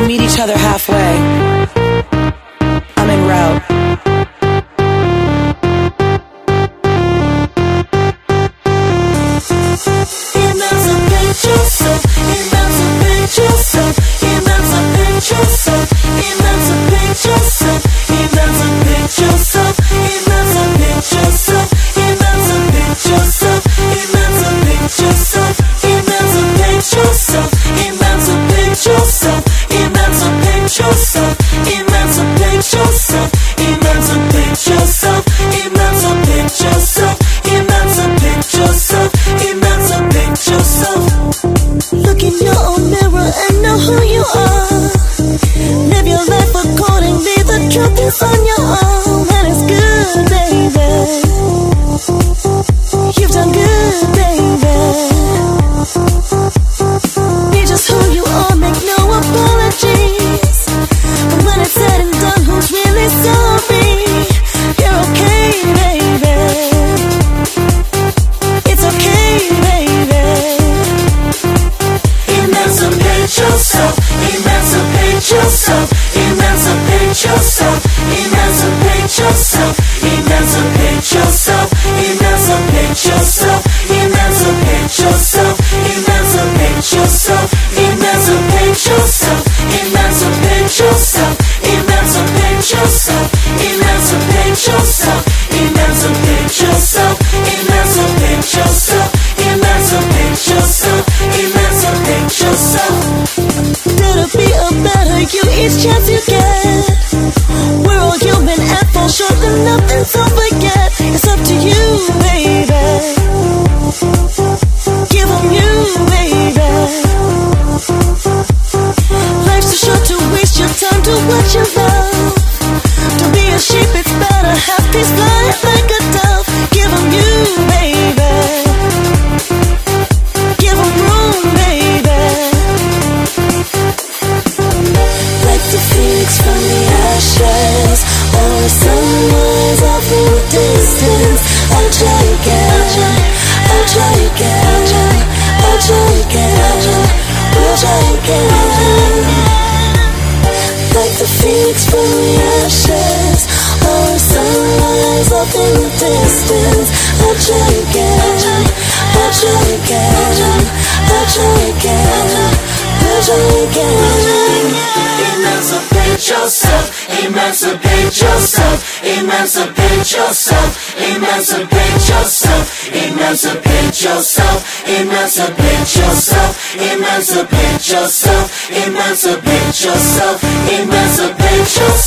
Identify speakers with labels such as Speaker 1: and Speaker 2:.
Speaker 1: meet each other halfway. I'm en route.
Speaker 2: Emancipate yourself, emancipate yourself, emancipate yourself, emancipate yourself, emancipate yourself, emancipate yourself, emancipate yourself, emancipate yourself, emancipate yourself, emancipate yourself, emancipate yourself, emancipate yourself, emancipate yourself, emancipate yourself, emancipate yourself, emancipate yourself. Look in your own mirror and know who you are. Live your life accordingly, the truth is on your own. And it's good, baby. You've done good, baby. Be just who you are, make no apologies. But when it's said and done, who's really sorry? You're okay, baby. It's okay, baby. Emancipate yourself, emancipate yourself, emancipate yourself, emancipate yourself, emancipate yourself, emancipate yourself, emancipate yourself, emancipate yourself, emancipate yourself, emancipate yourself, emancipate yourself, emancipate yourself, emancipate yourself, emancipate yourself, emancipate yourself, emancipate yourself. Better be a better you each chance you get. We're all human and fall short of nothing, so forget. It's up to you, baby. Give 'em you, baby. Life's too short to waste your time to what you love. Don't be a sheep, it's better have peace flying like a dove. Give 'em you, baby. Give 'em room, baby. Like the phoenix from the ashes, or a sunrise off in the distance. I'll try again, I'll try again, I'll try again, we'll try again. Like the phoenix from the ashes, or a sunrise off in the distance. I'll try again, I'll try again, I'll try again, we'll try again. Emancipate yourself, emancipate yourself, emancipate yourself, emancipate yourself, emancipate yourself, emancipate yourself, emancipate yourself, emancipate yourself, emancipate yourself.